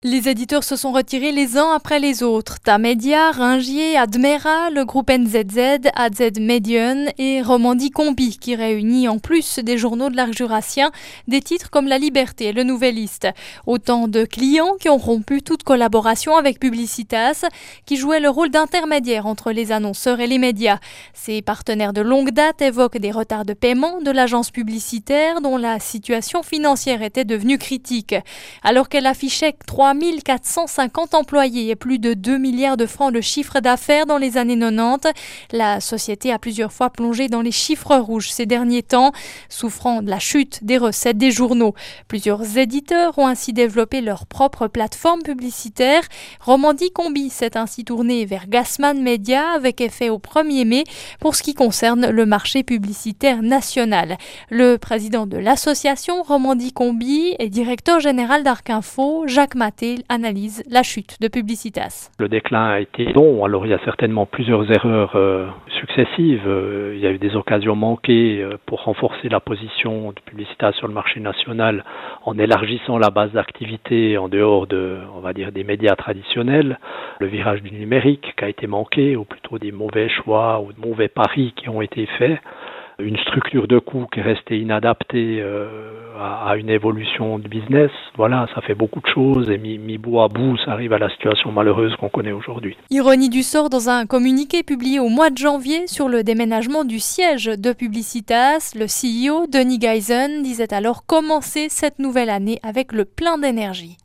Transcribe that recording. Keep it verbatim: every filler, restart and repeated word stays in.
Les éditeurs se sont retirés les uns après les autres. Tamedia, Ringier, Admera, le groupe N Z Z, A Z Medion et Romandie Combi qui réunit en plus des journaux de l'art jurassien des titres comme La Liberté et Le Nouvelliste. Autant de clients qui ont rompu toute collaboration avec Publicitas qui jouait le rôle d'intermédiaire entre les annonceurs et les médias. Ces partenaires de longue date évoquent des retards de paiement de l'agence publicitaire dont la situation financière était devenue critique. Alors qu'elle affichait trois mille quatre cent cinquante employés et plus de deux milliards de francs de chiffre d'affaires dans les années quatre-vingt-dix. La société a plusieurs fois plongé dans les chiffres rouges ces derniers temps, souffrant de la chute des recettes des journaux. Plusieurs éditeurs ont ainsi développé leur propre plateforme publicitaire. Romandie Combi s'est ainsi tournée vers Gassman Media avec effet au premier mai pour ce qui concerne le marché publicitaire national. Le président de l'association Romandie Combi et directeur général d'Arc-Info, Jacques Maté, analyse la chute de Publicitas. Le déclin a été long, alors il y a certainement plusieurs erreurs euh, successives. Euh, il y a eu des occasions manquées euh, pour renforcer la position de Publicitas sur le marché national en élargissant la base d'activité en dehors de, on va dire, des médias traditionnels. Le virage du numérique qui a été manqué, ou plutôt des mauvais choix ou de mauvais paris qui ont été faits. Une structure de coûts qui est restée inadaptée euh, à, à une évolution de business. Voilà, ça fait beaucoup de choses et mis, mis bout à bout, ça arrive à la situation malheureuse qu'on connaît aujourd'hui. Ironie du sort dans un communiqué publié au mois de janvier sur le déménagement du siège de Publicitas, le C E O Denis Geisen disait alors commencer cette nouvelle année avec le plein d'énergie.